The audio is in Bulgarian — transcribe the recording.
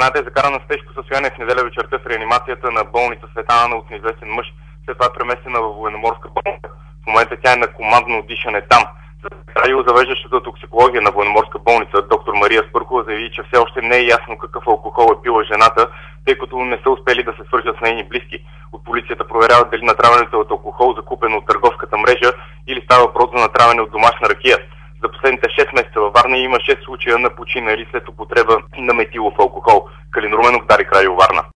Жената е закарана с тежко състояние в неделя вечерта в реанимацията на болница Света Ана от неизвестен мъж. След това е преместена в военноморска болница. В момента тя е на командно дишане там. Завеждащата токсикология на военноморска болница доктор Мария Спърхова заяви, че все още не е ясно какъв алкохол е пила жената, тъй като не са успели да се свържат с нейни близки. От полицията проверяват дали натравянето е от алкохол, закупен от търговската мрежа, или става въпрос за натравяне от домашна ракия. За последните 6 месеца във Варна има 6 случая на починали след употреба на метилов алкохол. Калин Руменов, Дарик Радио Варна.